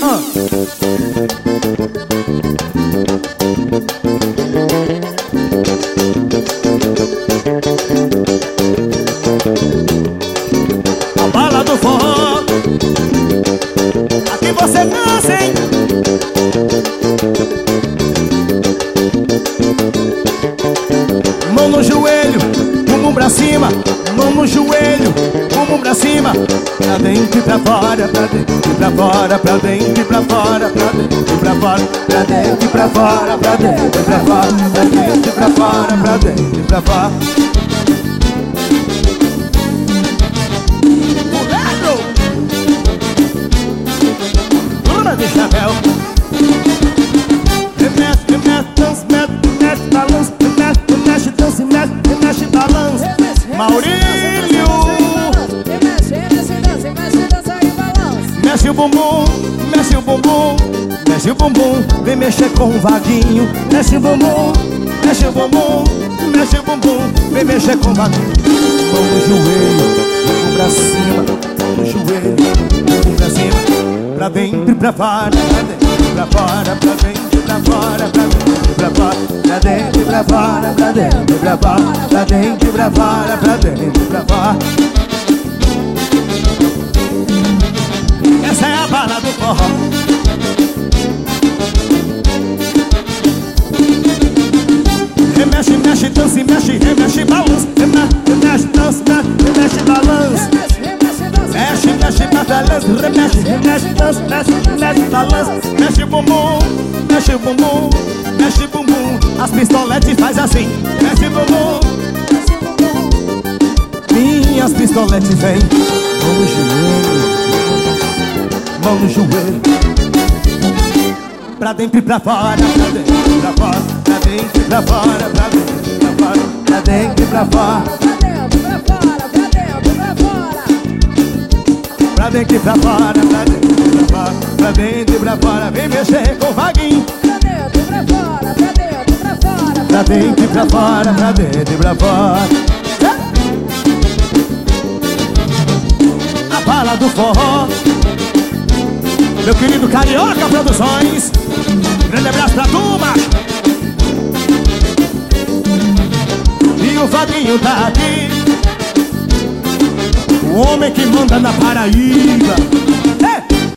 A bala do forró, aqui você dança, hein? Mão no joelho, bumbum pra cima. Mão no joelho, bumbum pra cima. Pra dentro e pra fora, pra dentro e pra fora, pra dentro e pra fora, pra dentro e pra fora, pra dentro e pra fora, pra dentro e pra fora, pra dentro e pra fora, pra dentro e pra fora. Luna de chapéu. Remexe, remexe, dança, mexe, balança. Remexe, dança, mexe, balança. Maurílio. Mexe o bumbum, mexe o bumbum, mexe o bumbum. Vem mexer com o Vaguinho. Mexe o bumbum, mexe o bumbum, mexe o bumbum. Vem mexer com o Vaguinho. Mão no joelho, bumbum pra cima. Mão no joelho, bumbum pra cima. Pra dentro e pra fora, pra dentro e pra fora, pra dentro e pra fora, pra dentro e pra fora, pra dentro e pra fora, pra dentro e pra fora, pra dentro e pra fora, pra dentro e pra fora. Essa é a bala do forró. Remexe, mexe, dança e mexe, remexe, balança. Remexe, dança, remexe, balança. Mexe, mexe, balança. Remexe, remexe, dança, mexe, balança. Mexe o bumbum, mexe o bumbum, mexe o bumbum. As pistoletes faz assim. Mexe o bumbum. Minhas pistoletes vem. Mão no joelho, mão no joelho. Pra dentro e pra fora, pra dentro e pra fora, pra dentro e pra fora, pra dentro e pra fora, pra dentro e pra fora, pra dentro e pra fora, pra dentro e pra fora, pra dentro e pra fora. Vem mexer com o Vaguinho. Pra dentro e pra fora, pra dentro e pra fora, pra dentro e pra fora, pra dentro e pra fora. A bala do forró, meu querido Carioca Produções. Grande abraço pra turma. E o Vaguinho tá aqui, o homem que manda na Paraíba.